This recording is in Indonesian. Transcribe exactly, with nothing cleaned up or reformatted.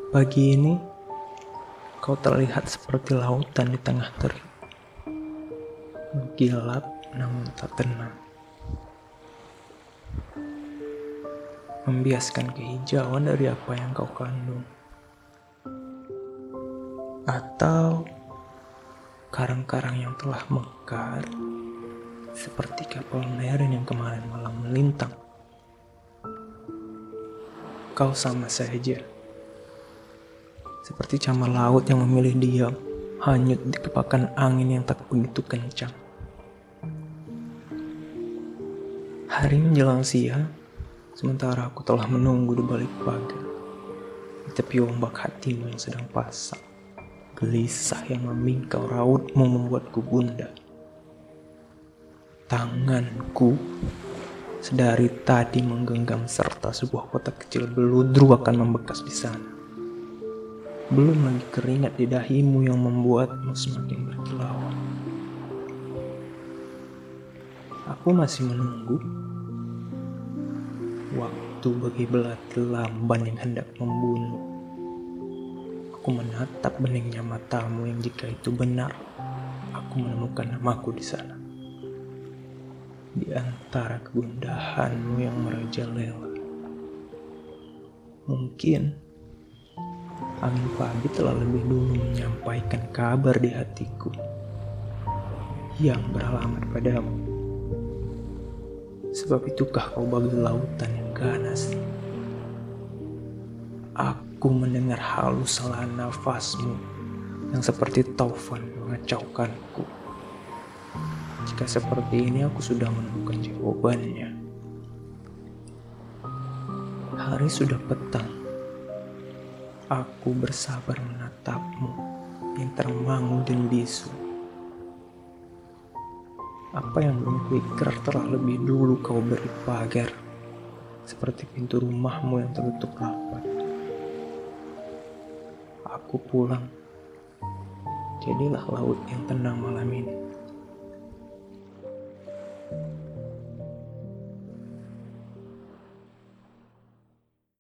Pagi ini, kau terlihat seperti lautan di tengah terik. Gelap namun tak tenang. Membiaskan kehijauan dari apa yang kau kandung. Atau karang-karang yang telah mekar, seperti kapal Meren yang kemarin malam melintang. Kau sama saja. Seperti camar laut yang memilih diam, hanyut di kepakan angin yang tak begitu kencang. Hari menjelang siang, sementara aku telah menunggu di balik pagar, di tepi ombak hatimu yang sedang pasang. Gelisah yang memingkau rautmu membuatku gundah. Tanganku sedari tadi menggenggam serta sebuah kotak kecil beludru akan membekas di sana. Belum lagi keringat di dahimu yang membuatmu semakin berkilauan. Aku masih menunggu. Waktu bagi belati lamban yang hendak membunuh. Aku menatap beningnya matamu yang jika itu benar, aku menemukan namaku di sana. Di antara kegundahanmu yang merajalela. Mungkin angin pagi telah lebih dulu menyampaikan kabar di hatiku yang beralamat padamu. Sebab itukah kau bagai lautan yang ganas. Aku mendengar halus hela nafasmu yang seperti taufan mengacaukanku. Jika seperti ini aku sudah menemukan jawabannya. Hari sudah petang. Aku bersabar menatapmu yang termangu dan bisu. Apa yang belum kuikrar telah lebih dulu kau beri pagar, seperti pintu rumahmu yang tertutup rapat. Aku pulang. Jadilah laut yang tenang malam ini.